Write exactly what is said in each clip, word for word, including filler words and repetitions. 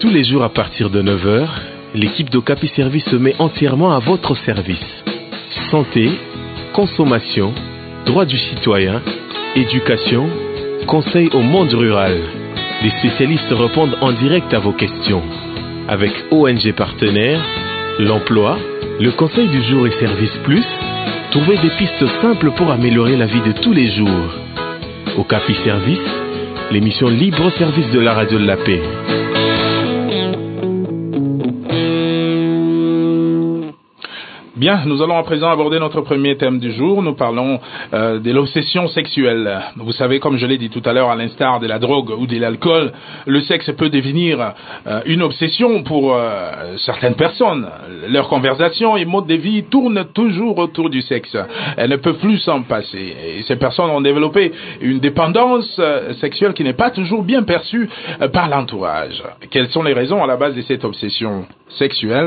Tous les jours à partir de neuf heures, l'équipe d'Ocapi Service se met entièrement à votre service. Santé, consommation, droits du citoyen, éducation, conseil au monde rural. Les spécialistes répondent en direct à vos questions. Avec O N G partenaires, l'emploi, le conseil du jour et Service Plus, trouvez des pistes simples pour améliorer la vie de tous les jours. Ocapi Service, l'émission libre au service de la radio de la paix. Bien, nous allons à présent aborder notre premier thème du jour. Nous parlons euh, de l'obsession sexuelle. Vous savez, comme je l'ai dit tout à l'heure, à l'instar de la drogue ou de l'alcool, le sexe peut devenir euh, une obsession pour euh, certaines personnes. Leur conversation et mode de vie tournent toujours autour du sexe. Elles ne peuvent plus s'en passer. Et ces personnes ont développé une dépendance euh, sexuelle qui n'est pas toujours bien perçue euh, par l'entourage. Quelles sont les raisons à la base de cette obsession sexuelle?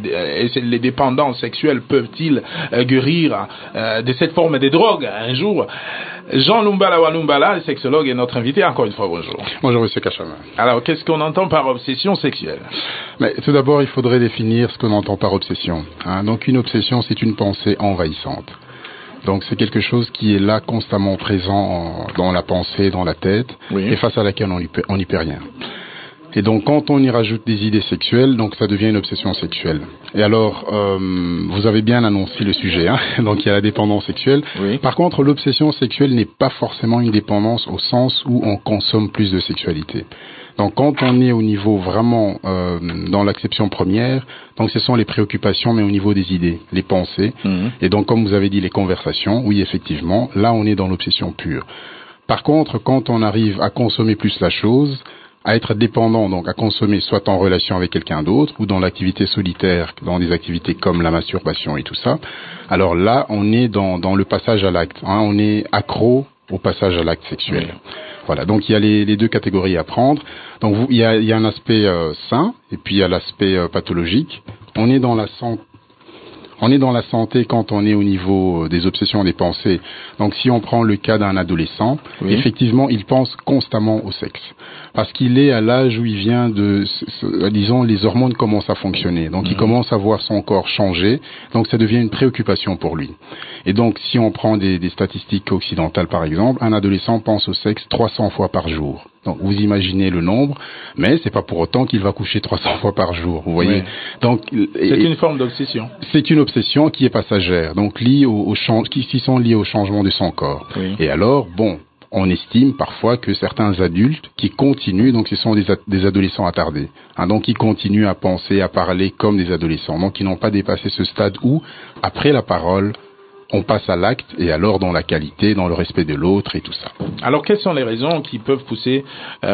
Et les dépendances sexuelles peuvent-ils euh, guérir euh, de cette forme de drogue un jour? Jean Lumbala Walumbala, le sexologue, est notre invité. Encore une fois, bonjour. Bonjour, monsieur Kachama. Alors, qu'est-ce qu'on entend par obsession sexuelle? Mais tout d'abord, il faudrait définir ce qu'on entend par obsession. Hein. Donc, une obsession, c'est une pensée envahissante. Donc, c'est quelque chose qui est là, constamment présent en, dans la pensée, dans la tête, oui. Et face à laquelle on n'y peut rien. Et donc, quand on y rajoute des idées sexuelles, donc ça devient une obsession sexuelle. Et alors, euh, vous avez bien annoncé le sujet, hein. Donc il y a la dépendance sexuelle. Oui. Par contre, l'obsession sexuelle n'est pas forcément une dépendance au sens où on consomme plus de sexualité. Donc, quand on est au niveau vraiment euh, dans l'acception première, donc ce sont les préoccupations, mais au niveau des idées, les pensées. Mmh. Et donc, comme vous avez dit, les conversations, oui, effectivement, là, on est dans l'obsession pure. Par contre, quand on arrive à consommer plus la chose, à être dépendant, donc à consommer soit en relation avec quelqu'un d'autre ou dans l'activité solitaire, dans des activités comme la masturbation et tout ça, alors là, on est dans, dans le passage à l'acte. Hein, on est accro au passage à l'acte sexuel. Oui. Voilà, donc il y a les, les deux catégories à prendre. Donc vous, il y a, il y a un aspect euh, sain et puis il y a l'aspect euh, pathologique. On est dans la santé. On est dans la santé quand on est au niveau des obsessions des pensées. Donc si on prend le cas d'un adolescent, oui. Effectivement, il pense constamment au sexe. Parce qu'il est à l'âge où il vient de, disons, les hormones commencent à fonctionner. Donc mmh. Il commence à voir son corps changer. Donc ça devient une préoccupation pour lui. Et donc si on prend des, des statistiques occidentales par exemple, un adolescent pense au sexe trois cents fois par jour. Donc vous imaginez le nombre, mais c'est pas pour autant qu'il va coucher trois cents fois par jour, vous voyez. Oui. Donc c'est et, une forme d'obsession. C'est une obsession qui est passagère, donc liée au, au change, qui, qui sont liées au changement de son corps. Oui. Et alors, bon, on estime parfois que certains adultes qui continuent, donc ce sont des, des adolescents attardés, hein, donc ils continuent à penser, à parler comme des adolescents, donc ils n'ont pas dépassé ce stade où, après la parole, on passe à l'acte, et alors dans la qualité, dans le respect de l'autre et tout ça. Alors, quelles sont les raisons qui peuvent pousser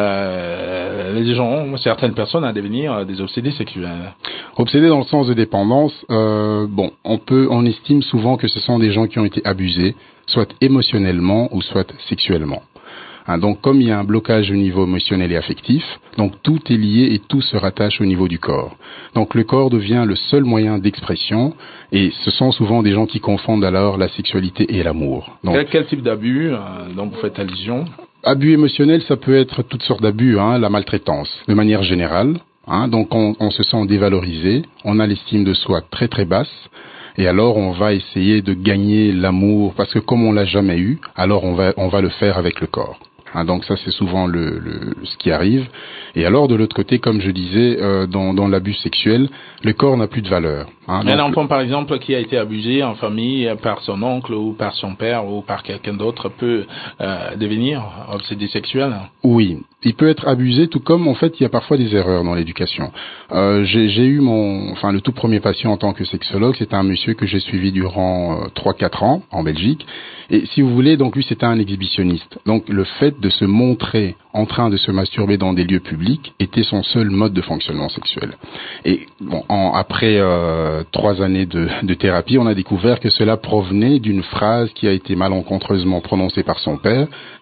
euh, les gens, certaines personnes, à devenir des obsédés sexuels? Obsédés dans le sens de dépendance, euh, bon, on peut, on estime souvent que ce sont des gens qui ont été abusés, soit émotionnellement ou soit sexuellement. Hein, donc, comme il y a un blocage au niveau émotionnel et affectif, donc tout est lié et tout se rattache au niveau du corps. Donc, le corps devient le seul moyen d'expression, et ce sont souvent des gens qui confondent alors la sexualité et l'amour. Donc, quel, quel type d'abus euh, dont vous faites allusion? Abus émotionnel, ça peut être toutes sortes d'abus, hein, la maltraitance, de manière générale. Hein, donc, on, on se sent dévalorisé, on a l'estime de soi très très basse. Et alors, on va essayer de gagner l'amour, parce que comme on l'a jamais eu, alors on va, on va le faire avec le corps. Hein, donc ça, c'est souvent le, le, ce qui arrive. Et alors, de l'autre côté, comme je disais, euh, dans, dans l'abus sexuel, le corps n'a plus de valeur. Hein, un enfant, par exemple, qui a été abusé en famille par son oncle ou par son père ou par quelqu'un d'autre peut euh, devenir obsédé sexuel? Oui, il peut être abusé, tout comme, en fait, il y a parfois des erreurs dans l'éducation. Euh, j'ai, j'ai eu mon, enfin, le tout premier patient en tant que sexologue, c'était un monsieur que j'ai suivi durant euh, trois quatre ans en Belgique. Et si vous voulez, donc lui, c'était un exhibitionniste. Donc, le fait de se montrer en train de se masturber dans des lieux publics était son seul mode de fonctionnement sexuel. Et bon, en, après euh, trois années de, de thérapie, on a découvert que cela provenait d'une phrase qui a été malencontreusement prononcée par son père,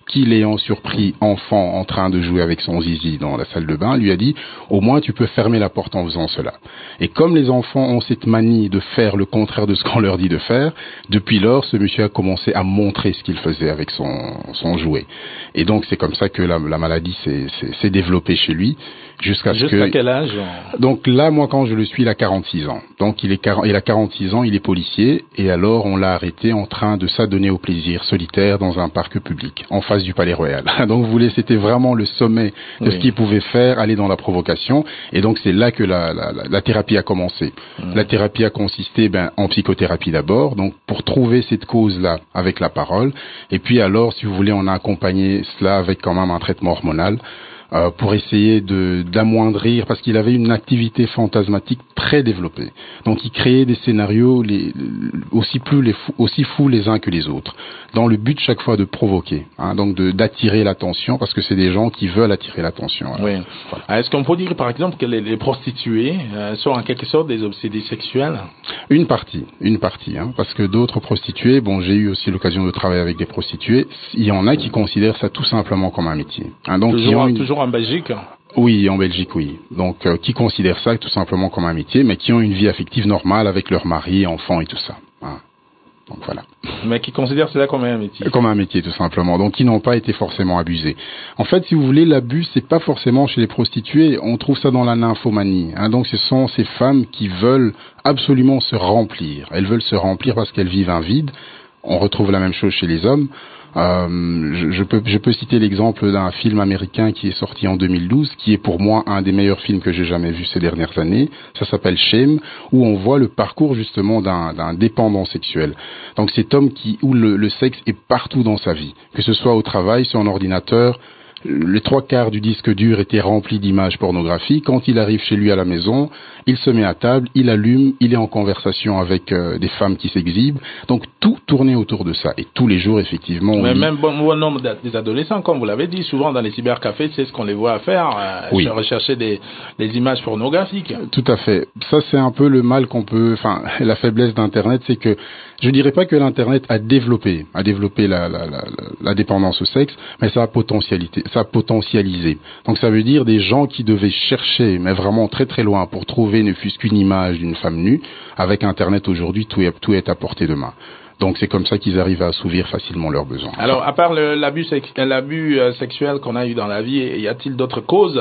qui, l'ayant surpris enfant en train de jouer avec son zizi dans la salle de bain, lui a dit « Au moins, tu peux fermer la porte en faisant cela ». Et comme les enfants ont cette manie de faire le contraire de ce qu'on leur dit de faire, depuis lors, ce monsieur a commencé à montrer ce qu'il faisait avec son, son jouet. Et donc, c'est comme ça que la, la maladie s'est, s'est, s'est développée chez lui. Jusqu'à ce Jusqu'à que... quel âge? Donc là, moi, quand je le suis, il a quarante-six ans. Donc il, est quarante... il a quarante-six ans, il est policier, et alors on l'a arrêté en train de s'adonner au plaisir solitaire dans un parc public, en face du Palais Royal. Donc vous voulez, c'était vraiment le sommet de oui. ce qu'il pouvait faire, aller dans la provocation, et donc c'est là que la, la, la, la thérapie a commencé. Mmh. La thérapie a consisté ben, en psychothérapie d'abord, donc pour trouver cette cause-là avec la parole, et puis alors, si vous voulez, on a accompagné cela avec quand même un traitement hormonal, Euh, pour essayer de d'amoindrir, parce qu'il avait une activité fantasmatique très développée. Donc il créait des scénarios les, aussi plus les fous, aussi fous les uns que les autres, dans le but chaque fois de provoquer, hein, donc de d'attirer l'attention, parce que c'est des gens qui veulent attirer l'attention. Alors, oui. Voilà. Est-ce qu'on peut dire par exemple que les, les prostituées euh, sont en quelque sorte des obsédés sexuels? Une partie, une partie, hein, parce que d'autres prostituées, bon, j'ai eu aussi l'occasion de travailler avec des prostituées, il y en a qui considèrent ça tout simplement comme un métier. Hein, donc toujours, ont une... toujours en Belgique? Oui, en Belgique, oui. Donc, euh, qui considèrent ça tout simplement comme un métier, mais qui ont une vie affective normale avec leur mari, enfants et tout ça. Hein. Donc voilà. Mais qui considèrent cela comme un métier. Comme un métier, tout simplement. Donc, qui n'ont pas été forcément abusés. En fait, si vous voulez, l'abus, c'est pas forcément chez les prostituées. On trouve ça dans la nymphomanie. Hein. Donc, ce sont ces femmes qui veulent absolument se remplir. Elles veulent se remplir parce qu'elles vivent un vide. On retrouve la même chose chez les hommes. Euh, je, je, peux, je peux citer l'exemple d'un film américain qui est sorti en deux mille douze, qui est pour moi un des meilleurs films que j'ai jamais vu ces dernières années. Ça s'appelle Shame, où on voit le parcours justement d'un, d'un dépendant sexuel. Donc cet homme qui, où le, le sexe est partout dans sa vie, que ce soit au travail, sur un ordinateur. Les trois quarts du disque dur étaient remplis d'images pornographiques. Quand il arrive chez lui à la maison, il se met à table, il allume, il est en conversation avec euh, des femmes qui s'exhibent. Donc tout tournait autour de ça. Et tous les jours, effectivement... Mais on même bon, bon nombre des adolescents, comme vous l'avez dit, souvent dans les cybercafés, c'est ce qu'on les voit faire, euh, oui. rechercher des, des images pornographiques. Tout à fait. Ça, c'est un peu le mal qu'on peut... Enfin, la faiblesse d'Internet, c'est que je dirais pas que l'Internet a développé, a développé la, la, la, la dépendance au sexe, mais ça a potentialité. Ça a potentialisé. Donc ça veut dire des gens qui devaient chercher, mais vraiment très très loin, pour trouver ne fût-ce qu'une image d'une femme nue. Avec Internet aujourd'hui, tout est, tout est à portée de main. Donc c'est comme ça qu'ils arrivent à assouvir facilement leurs besoins. Alors, à part le, l'abus, sex, l'abus euh, sexuel qu'on a eu dans la vie, y a-t-il d'autres causes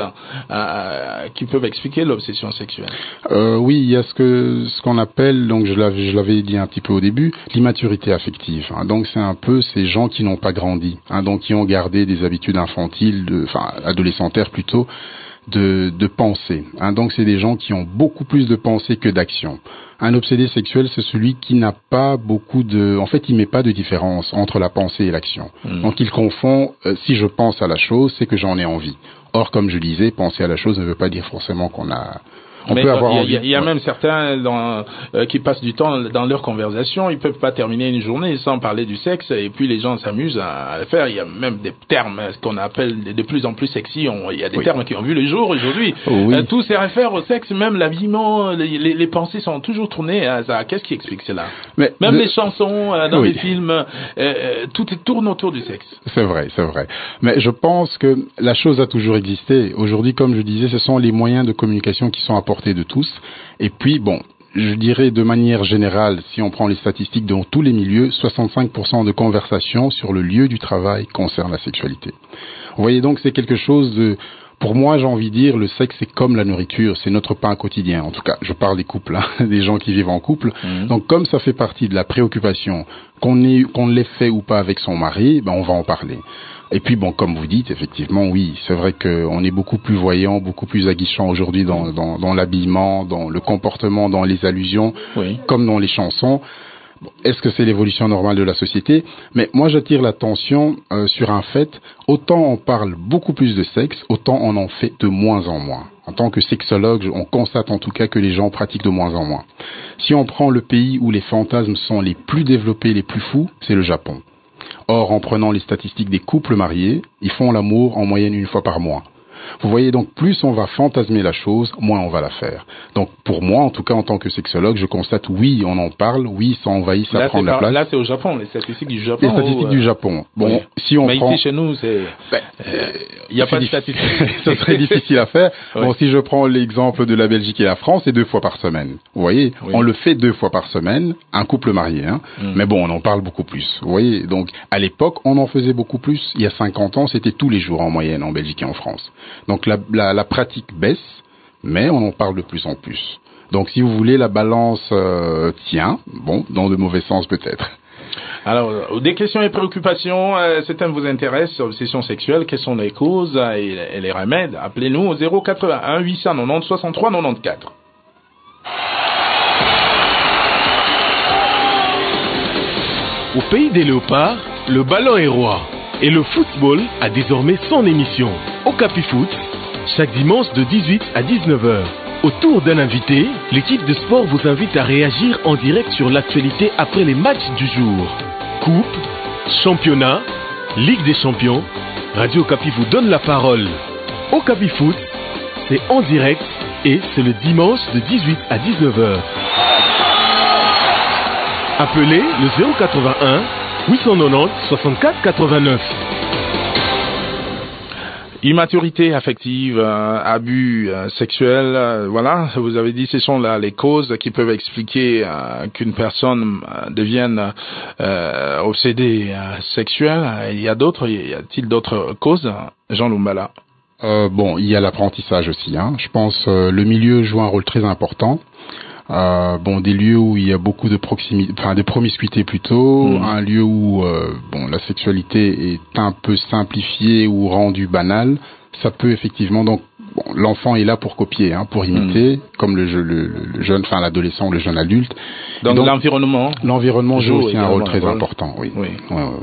euh, qui peuvent expliquer l'obsession sexuelle? euh, Oui, il y a ce que ce qu'on appelle, donc je l'avais, je l'avais dit un petit peu au début, l'immaturité affective. Hein. Donc c'est un peu ces gens qui n'ont pas grandi, hein, donc qui ont gardé des habitudes infantiles, de, enfin adolescentaires plutôt, de, de pensée. Hein. Donc c'est des gens qui ont beaucoup plus de pensée que d'action. Un obsédé sexuel, c'est celui qui n'a pas beaucoup de... En fait, il met pas de différence entre la pensée et l'action. Mmh. Donc, il confond, euh, si je pense à la chose, c'est que j'en ai envie. Or, comme je disais, penser à la chose ne veut pas dire forcément qu'on a... On Mais peut avoir il y a, envie. y a, y a ouais. même certains dans, euh, qui passent du temps dans leur conversation, ils peuvent pas terminer une journée sans parler du sexe, et puis les gens s'amusent à le faire. Il y a même des termes ce qu'on appelle de plus en plus sexy. On, il y a des oui. termes qui ont vu le jour aujourd'hui. Oui. Euh, tout se réfère au sexe, même l'habillement, les, les, les pensées sont toujours tournées à ça. Qu'est-ce qui explique cela? Mais même le... les chansons euh, dans oui. les films, euh, euh, tout tourne autour du sexe. C'est vrai, c'est vrai. Mais je pense que la chose a toujours existé. Aujourd'hui, comme je disais, ce sont les moyens de communication qui sont à portée de tous. Et puis, bon, je dirais de manière générale, si on prend les statistiques dans tous les milieux, soixante-cinq pour cent de conversations sur le lieu du travail concernent la sexualité. Vous voyez donc, c'est quelque chose de... Pour moi, j'ai envie de dire, le sexe, c'est comme la nourriture, c'est notre pain quotidien. En tout cas, je parle des couples, hein, des gens qui vivent en couple. Mmh. Donc, comme ça fait partie de la préoccupation, qu'on ait, qu'on l'ait fait ou pas avec son mari, ben, on va en parler. Et puis bon, comme vous dites, effectivement, oui, c'est vrai qu'on est beaucoup plus voyant, beaucoup plus aguichant aujourd'hui dans, dans, dans l'habillement, dans le comportement, dans les allusions, oui. comme dans les chansons. Bon, est-ce que c'est l'évolution normale de la société? Mais moi, j'attire l'attention euh, sur un fait. Autant on parle beaucoup plus de sexe, autant on en fait de moins en moins. En tant que sexologue, on constate en tout cas que les gens pratiquent de moins en moins. Si on prend le pays où les fantasmes sont les plus développés, les plus fous, c'est le Japon. Or, en prenant les statistiques des couples mariés, ils font l'amour en moyenne une fois par mois. Vous voyez, donc plus on va fantasmer la chose, moins on va la faire. Donc pour moi, en tout cas en tant que sexologue, je constate oui, on en parle, oui, ça envahit, ça là, prend de la par, place. Là, c'est au Japon, les statistiques du Japon. Les statistiques ou, du euh... Japon. Bon, oui. si on Mais prend... ici, chez nous, c'est... Ben, il euh, n'y a pas de statistiques. Ça serait difficile à faire. Oui. Bon, si je prends l'exemple de la Belgique et la France, c'est deux fois par semaine. Vous voyez, oui. on le fait deux fois par semaine, un couple marié. Hein. Mm. Mais bon, on en parle beaucoup plus. Vous voyez, donc à l'époque, on en faisait beaucoup plus. Il y a cinquante ans, c'était tous les jours en moyenne en Belgique et en France. Donc la, la, la pratique baisse, mais on en parle de plus en plus. Donc si vous voulez, la balance euh, tient, bon, dans de mauvais sens peut-être. Alors, des questions et préoccupations, euh, ce thème vous intéresse, obsession sexuelle, quelles sont les causes et, et les remèdes? Appelez-nous au zéro quatre-vingt-un huit cent quatre-vingt-dix soixante-trois quatre-vingt-quatorze. Au pays des léopards, le ballon est roi et le football a désormais son émission. Au Capifoot, chaque dimanche de dix-huit à dix-neuf heures. Autour d'un invité, l'équipe de sport vous invite à réagir en direct sur l'actualité après les matchs du jour. Coupe, championnat, Ligue des champions, Radio Capi vous donne la parole. Au Capifoot, c'est en direct et c'est le dimanche de dix-huit à dix-neuf heures. Appelez le zéro quatre-vingt-un huit cent quatre-vingt-dix soixante-quatre quatre-vingt-neuf. Immaturité affective, euh, abus euh, sexuels, euh, voilà, vous avez dit ce sont là les causes qui peuvent expliquer euh, qu'une personne euh, devienne euh, obsédée euh, sexuelle. Il y a d'autres, y a-t-il d'autres causes, Jean Lumbala? euh, Bon, il y a l'apprentissage aussi. Hein. Je pense euh, le milieu joue un rôle très important. Euh, bon, des lieux où il y a beaucoup de proximité, enfin de promiscuité plutôt, mmh. un lieu où euh, bon la sexualité est un peu simplifiée ou rendue banale, ça peut effectivement donc bon, l'enfant est là pour copier, hein, pour imiter, mmh. comme le, le, le jeune, enfin l'adolescent, le jeune adulte. Donc, donc l'environnement, l'environnement joue aussi un rôle très rôle. important, oui. oui. Ouais, ouais, ouais.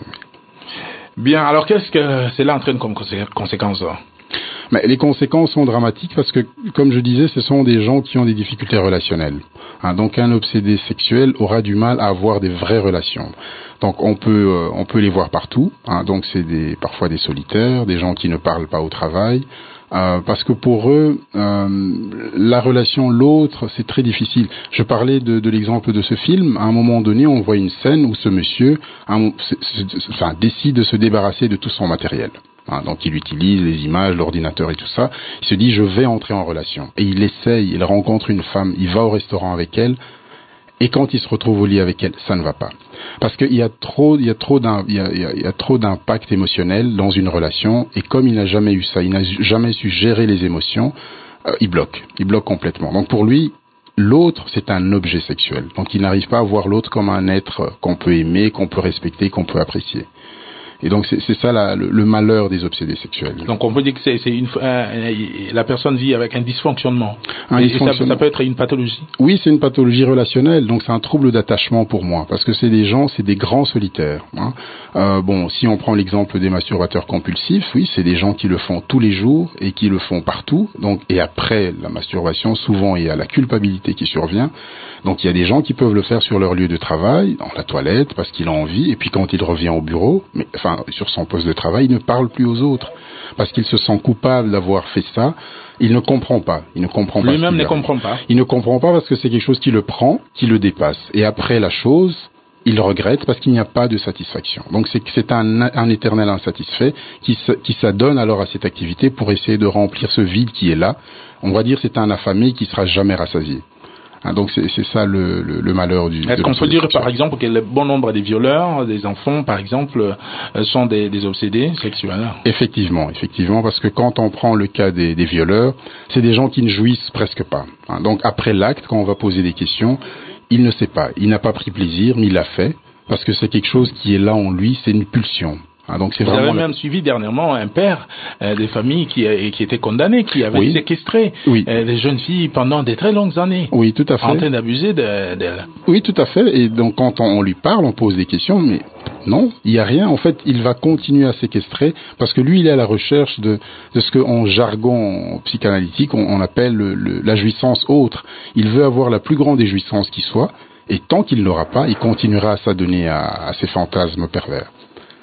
Bien, alors qu'est-ce que cela entraîne comme conséquence là? Mais les conséquences sont dramatiques parce que, comme je disais, ce sont des gens qui ont des difficultés relationnelles. Hein, donc, un obsédé sexuel aura du mal à avoir des vraies relations. Donc, on peut, euh, on peut les voir partout. Hein, donc, c'est des, parfois des solitaires, des gens qui ne parlent pas au travail. Euh, parce que pour eux, euh, la relation, l'autre, c'est très difficile. Je parlais de, de l'exemple de ce film. À un moment donné, on voit une scène où ce monsieur un, c- c- enfin, décide de se débarrasser de tout son matériel. Hein, donc il utilise les images, l'ordinateur et tout ça. Il se dit je vais entrer en relation. Et il essaye, il rencontre une femme, il va au restaurant avec elle. Et quand il se retrouve au lit avec elle, ça ne va pas. Parce qu'il y a trop, il y a trop d'un, il y a, il y a trop d'impact émotionnel dans une relation. Et comme il n'a jamais eu ça, il n'a jamais su gérer les émotions, euh, il bloque. Il bloque complètement. Donc pour lui, l'autre, c'est un objet sexuel. Donc il n'arrive pas à voir l'autre comme un être qu'on peut aimer, qu'on peut respecter, qu'on peut apprécier. Et donc c'est, c'est ça la, le, le malheur des obsédés sexuels. Donc on peut dire que c'est, c'est une, euh, la personne vit avec un dysfonctionnement. Un et dysfonctionnement. Ça, ça peut être une pathologie. Oui, c'est une pathologie relationnelle. Donc c'est un trouble d'attachement pour moi, parce que c'est des gens, c'est des grands solitaires. Hein. Euh, bon, si on prend l'exemple des masturbateurs compulsifs, oui, c'est des gens qui le font tous les jours et qui le font partout. Donc et après la masturbation, souvent il y a la culpabilité qui survient. Donc il y a des gens qui peuvent le faire sur leur lieu de travail, dans la toilette, parce qu'il a envie, et puis quand il revient au bureau, mais enfin sur son poste de travail, il ne parle plus aux autres, parce qu'il se sent coupable d'avoir fait ça. Il ne comprend pas. Il ne comprend pas. Lui-même ne comprend pas. Il ne comprend pas parce que c'est quelque chose qui le prend, qui le dépasse. Et après la chose, il regrette parce qu'il n'y a pas de satisfaction. Donc c'est c'est un, un éternel insatisfait qui, qui s'adonne alors à cette activité pour essayer de remplir ce vide qui est là. On va dire c'est un affamé qui sera jamais rassasié. Hein, donc c'est, c'est ça le, le, le malheur du. Est-ce qu'on peut dire par exemple que le bon nombre des violeurs, des enfants par exemple, euh, sont des, des obsédés sexuels? Effectivement, effectivement, parce que quand on prend le cas des, des violeurs, c'est des gens qui ne jouissent presque pas. Hein, donc après l'acte, quand on va poser des questions, il ne sait pas, il n'a pas pris plaisir, mais il l'a fait parce que c'est quelque chose qui est là en lui, c'est une pulsion. Ah, donc c'est Vous vraiment avez même suivi dernièrement un père euh, des familles qui, euh, qui était condamné, qui avait oui. séquestré oui. euh, des jeunes filles pendant de très longues années. Oui, tout à fait. En train d'abuser de, d'elles. Oui, tout à fait. Et donc quand on, on lui parle, on pose des questions, mais non, il n'y a rien. En fait, il va continuer à séquestrer parce que lui, il est à la recherche de, de ce qu'en jargon psychanalytique, on, on appelle le, le, la jouissance autre. Il veut avoir la plus grande des jouissances qui soit, et tant qu'il ne l'aura pas, il continuera à s'adonner à, à ces fantasmes pervers.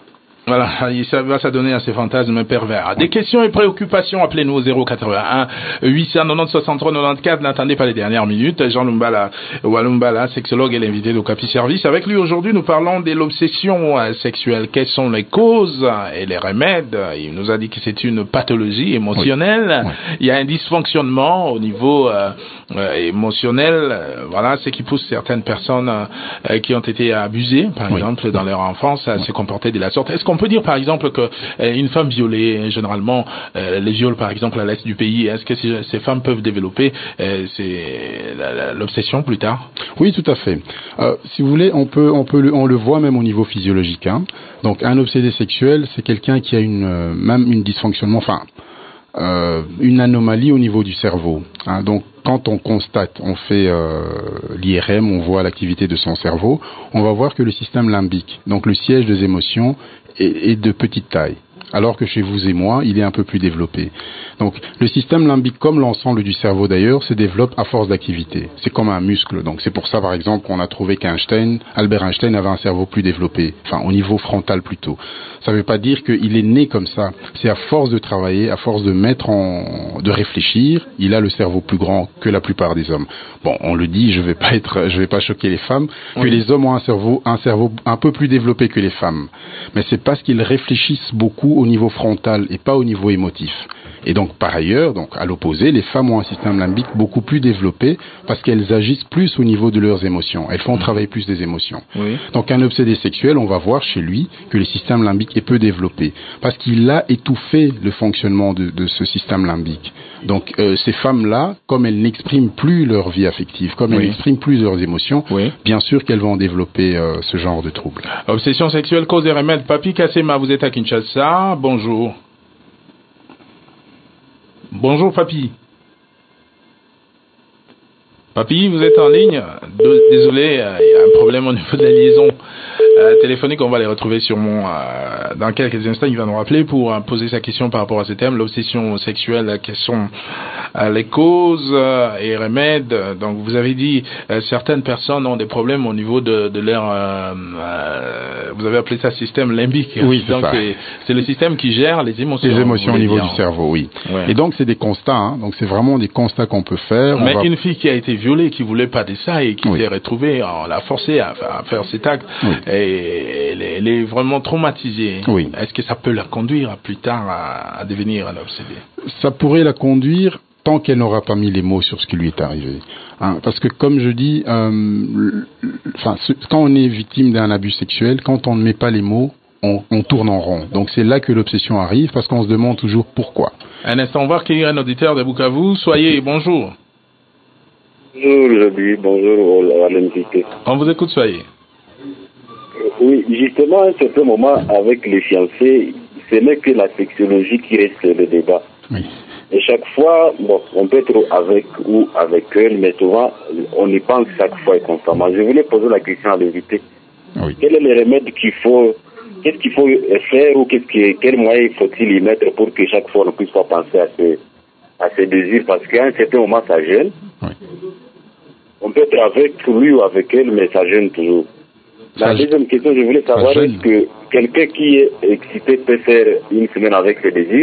Voilà, ça va s'adonner à ces fantasmes pervers. Des questions et préoccupations, appelez-nous au zéro quatre-vingt-un huit cent quatre-vingt-dix soixante-trois quatre-vingt-quatorze. N'attendez pas les dernières minutes. Jean Lumbala, Walumbala, sexologue et l'invité d'Okapi Service. Avec lui aujourd'hui, nous parlons de l'obsession sexuelle. Quelles sont les causes et les remèdes? Il nous a dit que c'est une pathologie émotionnelle. Oui. Oui. Il y a un dysfonctionnement au niveau euh, euh, émotionnel. Euh, voilà, ce qui pousse certaines personnes euh, qui ont été abusées, par oui. exemple, dans leur enfance, à oui. se comporter de la sorte. Est-ce qu'on peut dire par exemple que euh, une femme violée, généralement euh, les viols par exemple à l'est du pays, est-ce que ces, ces femmes peuvent développer euh, c'est, la, la, l'obsession plus tard? Oui, tout à fait. Euh, si vous voulez, on peut, on peut, le, on le voit même au niveau physiologique. Hein. Donc, un obsédé sexuel, c'est quelqu'un qui a une, euh, même une dysfonctionnement, enfin, euh, une anomalie au niveau du cerveau. Hein. Donc, quand on constate, on fait euh, l'I R M, on voit l'activité de son cerveau, on va voir que le système limbique, donc le siège des émotions, est, est de petite taille, alors que chez vous et moi, il est un peu plus développé. Donc, le système limbique, comme l'ensemble du cerveau d'ailleurs, se développe à force d'activité. C'est comme un muscle. Donc, c'est pour ça, par exemple, qu'on a trouvé qu'Einstein, Albert Einstein avait un cerveau plus développé, enfin, au niveau frontal plutôt. Ça ne veut pas dire qu'il est né comme ça. C'est à force de travailler, à force de mettre en, de réfléchir, il a le cerveau plus grand que la plupart des hommes. Bon, on le dit, je vais pas être, je vais pas choquer les femmes, oui. que les hommes ont un cerveau, un cerveau un peu plus développé que les femmes. Mais c'est parce qu'ils réfléchissent beaucoup au niveau frontal et pas au niveau émotif. Et donc, par ailleurs, donc, à l'opposé, les femmes ont un système limbique beaucoup plus développé parce qu'elles agissent plus au niveau de leurs émotions. Elles font mmh. travailler plus des émotions. Oui. Donc, un obsédé sexuel, on va voir chez lui que le système limbique est peu développé parce qu'il a étouffé le fonctionnement de, de ce système limbique. Donc, euh, ces femmes-là, comme elles n'expriment plus leur vie affective, comme oui. elles n'expriment plus leurs émotions, oui. bien sûr qu'elles vont développer euh, ce genre de troubles. Obsession sexuelle, cause et remède. Papi Kassema, vous êtes à Kinshasa. Bonjour. Bonjour, Papi. Papi, vous êtes en ligne? Désolé, il euh, y a un problème au niveau de la liaison euh, téléphonique. On va les retrouver sur mon... Euh, dans quelques instants, il va nous rappeler pour euh, poser sa question par rapport à ce thème, l'obsession sexuelle, quelles sont euh, les causes euh, et remèdes. Donc, vous avez dit, euh, certaines personnes ont des problèmes au niveau de, de leur... Euh, euh, vous avez appelé ça système limbique. Oui, c'est donc, ça. C'est, c'est le système qui gère les émotions. Les émotions au niveau dire. du cerveau, oui. Ouais. Et donc, c'est des constats. Hein. Donc, c'est vraiment des constats qu'on peut faire. Mais on va... une fille qui a été violée, qui voulait pas de ça et qui oui. s'est retrouvée, on l'a forcée à, à faire cet acte, oui. et elle est, elle est vraiment traumatisée. Oui. Est-ce que ça peut la conduire plus tard à, à devenir un obsédé? Ça pourrait la conduire tant qu'elle n'aura pas mis les mots sur ce qui lui est arrivé. Hein, parce que comme je dis, euh, enfin, quand on est victime d'un abus sexuel, quand on ne met pas les mots, on, on tourne en rond. Donc c'est là que l'obsession arrive, parce qu'on se demande toujours pourquoi. Un instant, on va accueillir un auditeur de Bukavu. Soyez, bonjour. Bonjour, Joby, bonjour à l'invité. On vous écoute, soyez. Oui, justement, à un certain moment, avec les fiancés, ce n'est que la sexologie qui reste le débat. Oui. Et chaque fois, bon, on peut être avec ou avec elle, mais souvent, on y pense chaque fois et constamment. Je voulais poser la question à l'invité. Oui. Quel est le remède qu'il faut, qu'est-ce qu'il faut faire ou qu'est-ce qui, quel moyen faut-il y mettre pour que chaque fois on ne puisse pas penser à ce, à ces désirs? Parce qu'à un certain moment, ça gêne. Oui. On peut être avec lui ou avec elle, mais ça gêne toujours. La ça deuxième question, je voulais savoir, est-ce que quelqu'un qui est excité peut faire une semaine avec ses désirs?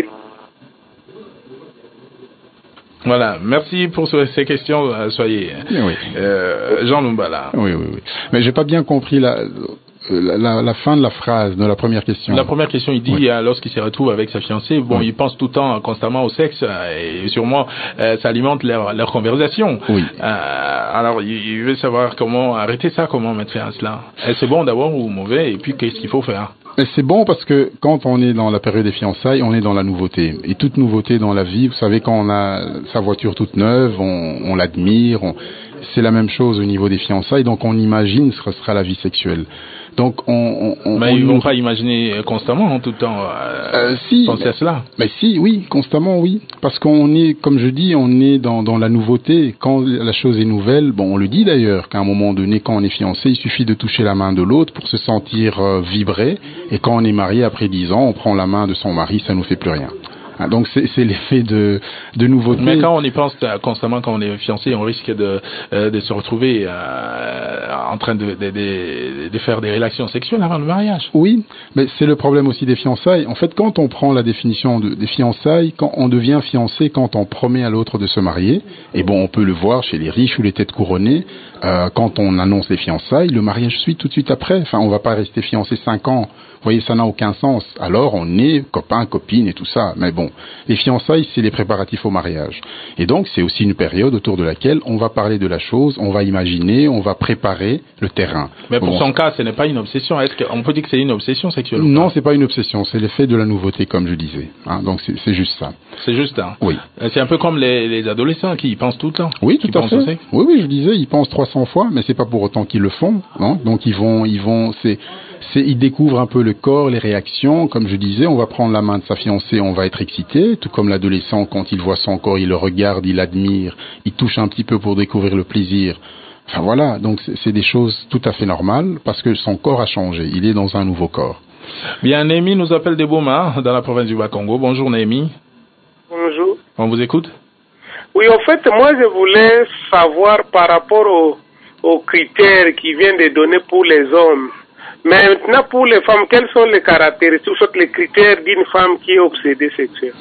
Voilà, merci pour ces questions, soyez. Oui. Euh, Jean Lumbala. Oui, oui, oui. Mais j'ai pas bien compris la, la, la, la fin de la phrase, de la première question. La première question, il dit, oui. euh, lorsqu'il se retrouve avec sa fiancée, bon, oui. il pense tout le temps, constamment au sexe, euh, et sûrement, euh, ça alimente leur, leur conversation. Oui. Euh, alors, il, il veut savoir comment arrêter ça, comment mettre fin à cela. Est-ce bon d'abord ou mauvais, et puis qu'est-ce qu'il faut faire? Mais c'est bon parce que quand on est dans la période des fiançailles, on est dans la nouveauté. Et toute nouveauté dans la vie, vous savez, quand on a sa voiture toute neuve, on, on l'admire, on... c'est la même chose au niveau des fiançailles, donc on imagine ce que sera la vie sexuelle. Donc on, on, mais on, ils on... vont pas imaginer constamment, hein, tout le temps, euh, euh, si, penser à cela. Mais si, oui, constamment, oui, parce qu'on est, comme je dis, on est dans, dans la nouveauté. Quand la chose est nouvelle, bon, on le dit d'ailleurs, qu'à un moment donné, quand on est fiancé, il suffit de toucher la main de l'autre pour se sentir euh, vibrer. Et quand on est marié après dix ans, on prend la main de son mari, ça nous fait plus rien. Ah, donc c'est, c'est l'effet de, de nouveauté. Mais quand on y pense constamment, quand on est fiancé, on risque de, euh, de se retrouver euh, en train de, de, de, de faire des relations sexuelles avant le mariage. Oui, mais c'est le problème aussi des fiançailles. En fait, quand on prend la définition de, des fiançailles, quand on devient fiancé, quand on promet à l'autre de se marier, et bon, on peut le voir chez les riches ou les têtes couronnées, euh, quand on annonce les fiançailles, le mariage suit tout de suite après. Enfin, on va pas rester fiancé cinq ans. Vous voyez, ça n'a aucun sens. Alors, on est copains, copines et tout ça. Mais bon, les fiançailles, c'est les préparatifs au mariage. Et donc, c'est aussi une période autour de laquelle on va parler de la chose, on va imaginer, on va préparer le terrain. Mais pour bon, son cas, ce n'est pas une obsession. Est-ce qu'on peut dire que c'est une obsession sexuelle? Non, c'est pas une obsession. C'est l'effet de la nouveauté, comme je disais. Hein, donc, c'est, c'est juste ça. C'est juste ça. Oui. C'est un peu comme les, les adolescents qui y pensent tout le temps. Oui, tout qui à fait. Aussi. Oui, oui, je disais, ils pensent trois cents fois, mais c'est pas pour autant qu'ils le font. Non, donc, ils vont, ils vont, c'est, c'est, ils découvrent un peu le corps, les réactions. Comme je disais, on va prendre la main de sa fiancée, on va être excité, tout comme l'adolescent, quand il voit son corps, il le regarde, il l'admire, il touche un petit peu pour découvrir le plaisir. Enfin voilà, donc c'est, c'est des choses tout à fait normales, parce que son corps a changé, il est dans un nouveau corps. Bien, Némi nous appelle de Boma, dans la province du Bas-Congo. Bonjour Némi. Bonjour. On vous écoute? Oui, en fait, moi je voulais savoir par rapport aux, aux critères qui viennent de donner pour les hommes. Mais maintenant, pour les femmes, quelles sont les caractéristiques, soit les critères d'une femme qui est obsédée sexuelle?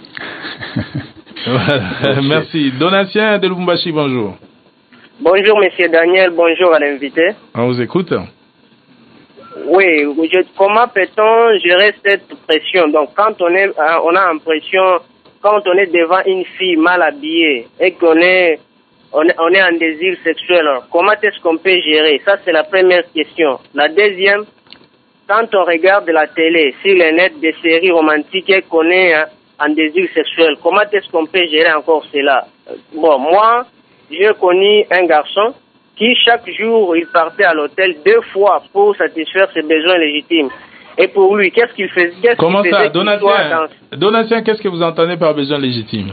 Voilà. Merci. Donatien de Lubumbashi, bonjour. Bonjour, monsieur Daniel, bonjour à l'invité. On vous écoute. Oui, je, comment peut-on gérer cette pression? Donc, quand on est, on a l'impression, quand on est devant une fille mal habillée et qu'on est, on est, on est en désir sexuel, comment est-ce qu'on peut gérer? Ça, c'est la première question. La deuxième, quand on regarde la télé, sur les net des séries romantiques et qu'on est en désir sexuel, comment est-ce qu'on peut gérer encore cela? Bon, moi, j'ai connu un garçon qui, chaque jour, il partait à l'hôtel deux fois pour satisfaire ses besoins légitimes. Et pour lui, qu'est-ce qu'il faisait? Qu'est-ce Comment qu'il ça, faisait Donatien dans... Donatien, qu'est-ce que vous entendez par besoin légitime?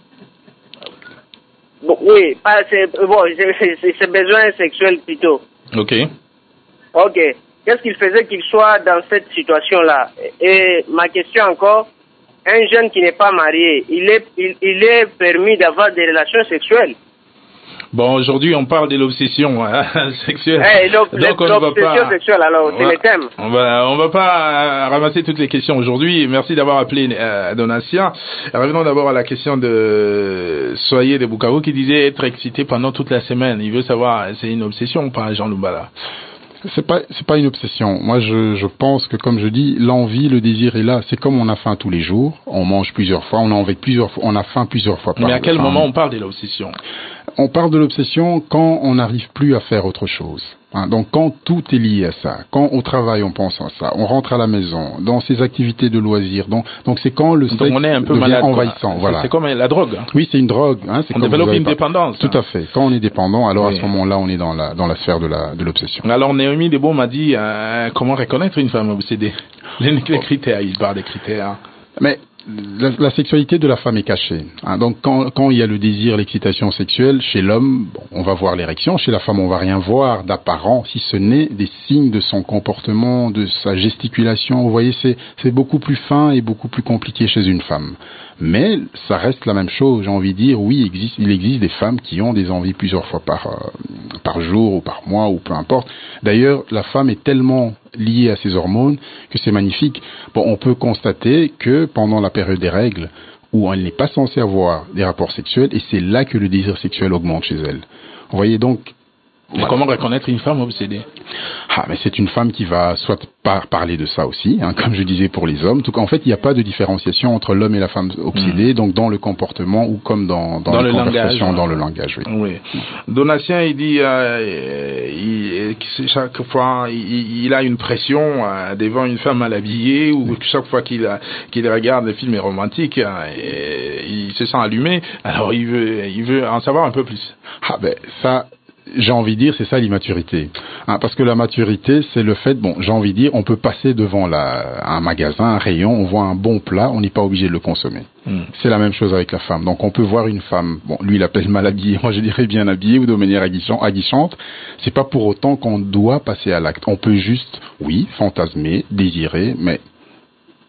Bon, oui, pas, c'est, bon, c'est, c'est, c'est besoin sexuel plutôt. Ok. Ok. Qu'est-ce qu'il faisait qu'il soit dans cette situation-là? Et ma question encore, un jeune qui n'est pas marié, il est, il, il est permis d'avoir des relations sexuelles? Bon, aujourd'hui, on parle de l'obsession hein, sexuelle. Hey, donc, Donc, on ne va pas... sexuelle, alors, c'est le thème. On va, on va pas ramasser toutes les questions aujourd'hui. Merci d'avoir appelé euh, Donatien. Revenons d'abord à la question de Soyer de Bukavu qui disait être excité pendant toute la semaine. Il veut savoir, c'est une obsession ou pas, Jean Lumbala? C'est pas, c'est pas une obsession. Moi, je, je pense que, comme je dis, l'envie, le désir est là. C'est comme on a faim tous les jours. On mange plusieurs fois. On a envie plusieurs fois. On a faim plusieurs fois par Mais à quel enfin, moment on parle de l'obsession? On parle de l'obsession quand on n'arrive plus à faire autre chose. Hein, donc quand tout est lié à ça, quand au travail on pense à ça, on rentre à la maison, dans ses activités de loisirs, donc donc c'est quand le sexe donc on est un peu devient malade, envahissant. Voilà. C'est comme la drogue. Hein. Oui, c'est une drogue. Hein, c'est on comme développe une pas... dépendance. Tout hein. à fait. Quand on est dépendant, alors oui. à ce moment-là, on est dans la dans la sphère de la de l'obsession. Alors Néomi Debo m'a dit euh, comment reconnaître une femme obsédée. Les, les critères, il parle des critères. Mais La, la sexualité de la femme est cachée. Hein. Donc quand, quand il y a le désir, l'excitation sexuelle, chez l'homme, bon, on va voir l'érection. Chez la femme, on va rien voir d'apparent, si ce n'est des signes de son comportement, de sa gesticulation. Vous voyez, c'est, c'est beaucoup plus fin et beaucoup plus compliqué chez une femme. Mais ça reste la même chose. J'ai envie de dire, oui, il existe, il existe des femmes qui ont des envies plusieurs fois par euh, par jour ou par mois ou peu importe. D'ailleurs, la femme est tellement liée à ses hormones que c'est magnifique. Bon, on peut constater que pendant la période des règles, où elle n'est pas censée avoir des rapports sexuels, et c'est là que le désir sexuel augmente chez elle. Vous voyez donc. Mais comment reconnaître une femme obsédée? Ah, mais c'est une femme qui va soit par parler de ça aussi, hein, comme je disais pour les hommes. Tout en fait, il n'y a pas de différenciation entre l'homme et la femme obsédée, mmh. donc dans le comportement ou comme dans, dans, dans la le conversation, langage, dans le langage. Oui. oui. Donatien, il dit, euh, il, chaque fois, il, il a une pression euh, devant une femme mal habillée, ou chaque fois qu'il, qu'il regarde des films romantiques, euh, et, il se sent allumé. Alors, il veut, il veut en savoir un peu plus. Ah ben ça. J'ai envie de dire, c'est ça l'immaturité. Hein, parce que la maturité, c'est le fait, bon, j'ai envie de dire, on peut passer devant la, un magasin, un rayon, on voit un bon plat, on n'est pas obligé de le consommer. Mm. C'est la même chose avec la femme. Donc on peut voir une femme, bon, lui il appelle mal habillée, moi je dirais bien habillée ou de manière aguichante. C'est pas pour autant qu'on doit passer à l'acte. On peut juste, oui, fantasmer, désirer, mais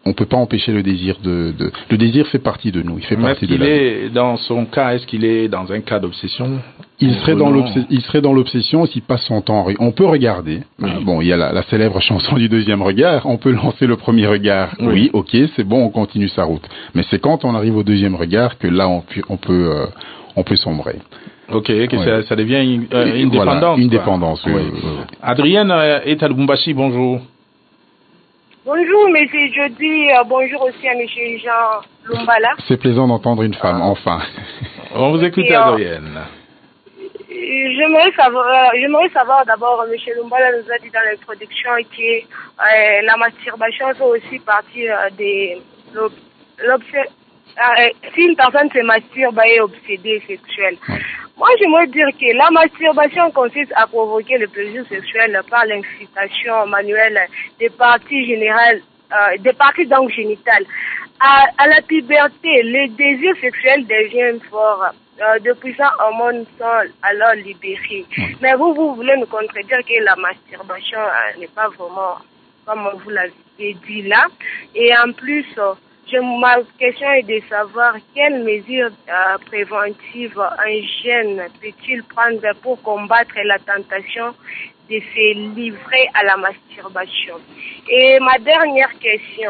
on peut pas empêcher le désir de, de le désir fait partie de nous, il fait Mais partie est-ce de qu'il la est dans son cas, est-ce qu'il est dans un cas d'obsession? Il serait, dans non. il serait dans l'obsession s'il passe son temps. On peut regarder. Oui. Bon, il y a la, la célèbre chanson du deuxième regard. On peut lancer le premier regard. Oui, oui ok, c'est bon, on continue sa route. Mais c'est quand on arrive au deuxième regard que là, on, on peut, euh, on peut sombrer. Ok, que ouais. ça, ça devient une, euh, une voilà, dépendance. Une dépendance, oui. oui. oui, oui. Adrienne euh, est à Lubumbashi, bonjour. Bonjour, monsieur Jody. Euh, bonjour aussi à monsieur Jean Lumbala. C'est plaisant d'entendre une femme, ah. enfin. On vous écoute, Et, Adrienne. J'aimerais savoir, euh, j'aimerais savoir d'abord, M. Lumbala nous a dit dans l'introduction que euh, la masturbation fait aussi partie euh, des l'obsession. Euh, si une personne se masturbe, elle est obsédée sexuelle. Ouais. Moi, j'aimerais dire que la masturbation consiste à provoquer le plaisir sexuel par l'incitation manuelle des parties générales, euh, des parties donc génitales. À, à la puberté, le désir sexuel devient fort. Euh, de puissants hormones sont alors libérés. Ouais. Mais vous, vous voulez nous contredire que la masturbation euh, n'est pas vraiment comme vous l'avez dit là. Et en plus, euh, je, ma question est de savoir quelles mesures euh, préventives un jeune peut-il prendre pour combattre la tentation de se livrer à la masturbation. Et ma dernière question.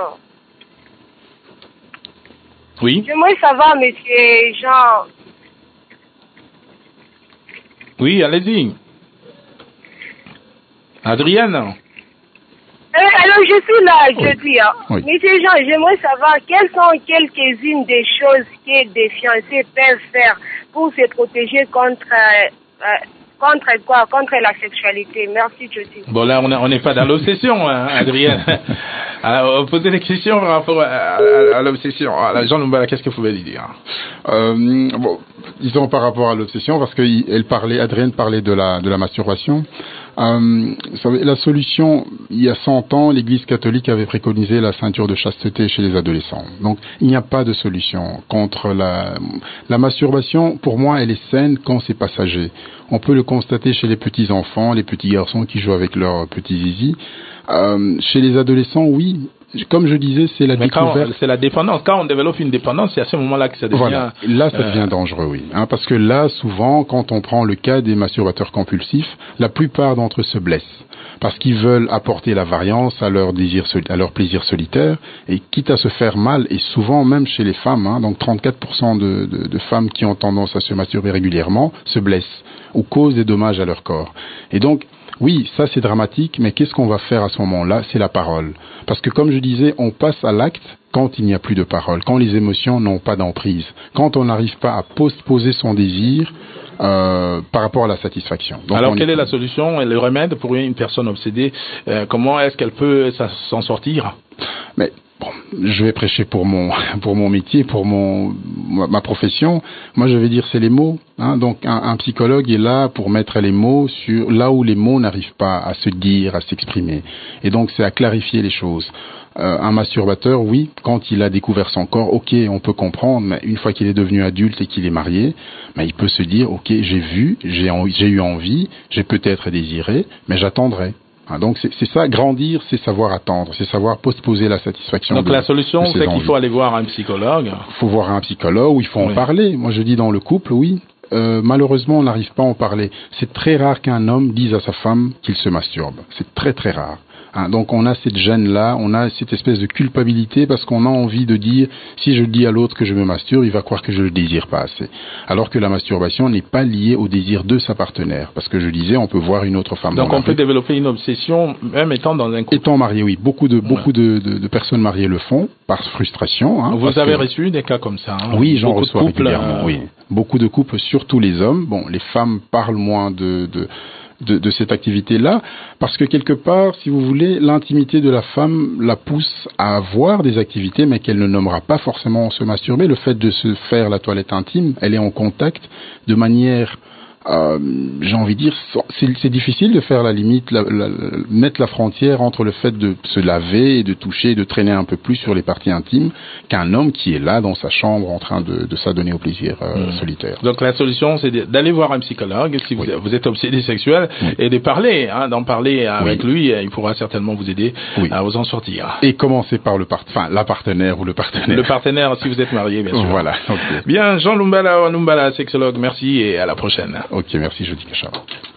Oui. J'aimerais savoir, monsieur Jean. Oui, allez-y. Adrienne. Euh, alors, je suis là, je oui. dis. Hein. Oui. Monsieur Jean, j'aimerais savoir quelles sont quelques-unes des choses que des fiancés peuvent faire pour se protéger contre... Euh, contre quoi? Contre la sexualité. Merci, Jody. Bon, là, on n'est pas dans l'obsession, hein, Adrienne. Alors, posez des questions par rapport à, à, à l'obsession. Alors, Jean Lumbala, qu'est-ce que vous pouvez lui dire? euh, bon, disons par rapport à l'obsession, parce qu'elle parlait, Adrienne parlait de la, de la masturbation. Euh, vous savez, la solution, il y a cent ans, l'Église catholique avait préconisé la ceinture de chasteté chez les adolescents. Donc, il n'y a pas de solution contre la, la masturbation. Pour moi, elle est saine quand c'est passager. On peut le constater chez les petits enfants, les petits garçons qui jouent avec leurs petits zizi. Euh, chez les adolescents, oui. Comme je disais, c'est la Mais découverte. C'est la dépendance. Quand on développe une dépendance, c'est à ce moment-là que ça devient... Voilà. Là, ça devient euh... dangereux, oui. Hein, parce que là, souvent, quand on prend le cas des masturbateurs compulsifs, la plupart d'entre eux se blessent. Parce qu'ils veulent apporter la variance à leur désir, à leur plaisir solitaire, et quitte à se faire mal, et souvent même chez les femmes, hein, donc trente-quatre pour cent de, de, de femmes qui ont tendance à se masturber régulièrement se blessent, ou causent des dommages à leur corps. Et donc, oui, ça c'est dramatique, mais qu'est-ce qu'on va faire à ce moment-là? C'est la parole. Parce que comme je disais, on passe à l'acte quand il n'y a plus de parole, quand les émotions n'ont pas d'emprise, quand on n'arrive pas à poser son désir euh, par rapport à la satisfaction. Donc alors quelle est... est la solution et le remède pour une personne obsédée? euh, Comment est-ce qu'elle peut s'en sortir? Mais bon, je vais prêcher pour mon pour mon métier, pour mon ma profession. Moi, je vais dire c'est les mots. Hein, donc, un, un psychologue est là pour mettre les mots sur là où les mots n'arrivent pas à se dire, à s'exprimer. Et donc, c'est à clarifier les choses. Euh, un masturbateur, oui, quand il a découvert son corps, ok, on peut comprendre. Mais une fois qu'il est devenu adulte et qu'il est marié, ben, il peut se dire, ok, j'ai vu, j'ai j'ai eu envie, j'ai peut-être désiré, mais j'attendrai. Ah, donc c'est, c'est ça, grandir, c'est savoir attendre, c'est savoir postposer la satisfaction. Donc de, la solution, c'est qu'il envies. faut aller voir un psychologue. Il faut voir un psychologue, ou il faut oui. en parler. Moi je dis dans le couple, oui. Euh, malheureusement, on n'arrive pas à en parler. C'est très rare qu'un homme dise à sa femme qu'il se masturbe. C'est très très rare. Hein, donc on a cette gêne-là, on a cette espèce de culpabilité parce qu'on a envie de dire, si je dis à l'autre que je me masturbe, il va croire que je le désire pas assez. Alors que la masturbation n'est pas liée au désir de sa partenaire. Parce que je disais, on peut voir une autre femme. Donc dans on la peut rue. développer une obsession même étant dans un couple. Étant marié, oui. Beaucoup de beaucoup ouais. de, de, de personnes mariées le font par frustration. Hein, Vous avez que... reçu des cas comme ça? Hein, oui, j'en beaucoup reçois de couples, régulièrement. Euh... Oui, beaucoup de couples, surtout les hommes. Bon, les femmes parlent moins de, de De, de cette activité-là, parce que quelque part, si vous voulez, l'intimité de la femme la pousse à avoir des activités, mais qu'elle ne nommera pas forcément se masturber. Le fait de se faire la toilette intime, elle est en contact de manière euh, j'ai envie de dire, c'est, c'est difficile de faire la limite, la, la, mettre la frontière entre le fait de se laver et de toucher, et de traîner un peu plus sur les parties intimes qu'un homme qui est là dans sa chambre en train de, de s'adonner au plaisir euh, mmh. solitaire. Donc la solution, c'est d'aller voir un psychologue si vous, oui. vous êtes obsédé sexuel oui. et de parler, hein, d'en parler avec oui. lui. Il pourra certainement vous aider oui. à vous en sortir. Et commencer par le part, enfin la partenaire ou le partenaire. Le partenaire si vous êtes marié, bien sûr. Voilà. Okay. Bien, Jean Lumbala, Lumbala, sexologue. Merci et à la prochaine. Ok, merci, Jody Cachard.